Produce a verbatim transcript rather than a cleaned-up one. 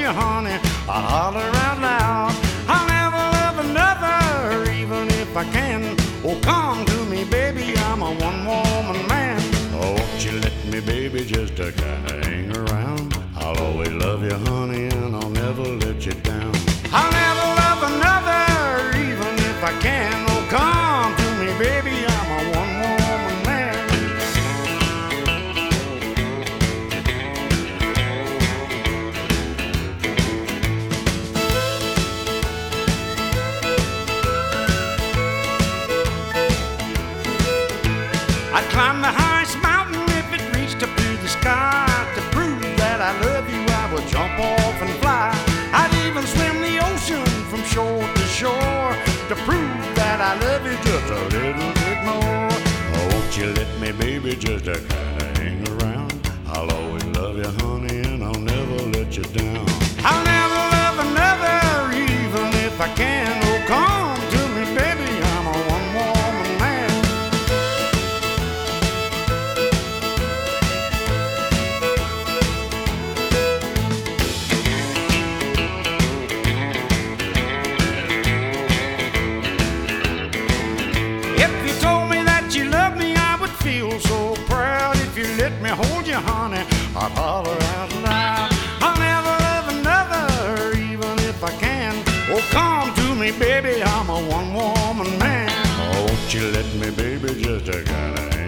you, honey, I'll holler out loud. I'll never love another, even if I can. Oh, come to me, baby, I'm a one-woman man. Oh, won't you let me, baby, just to kinda hang around? I'll always love you, honey, and I'll never let you down. I'll never love another, even if I can. Oh, come to me, baby, I'm a one-woman man. I'd climb the highest mountain if it reached up to the sky. To prove that I love you, I would jump off and fly. I'd even swim the ocean from shore to shore to prove that I love you just a little bit more. Oh, won't you let me, baby, just to kinda hang around? I'll always love you, honey, and I'll never let you down. I'll never love another, even if I can. Oh, come to me, baby, I'm a one-woman man. If you told me that you loved me, I would feel so proud. If you let me hold you, honey, I'd holler out loud. I'll never love another, even if I can. Oh, come to me, baby, I'm a one-woman man. Oh, won't you let me, baby, just to kinda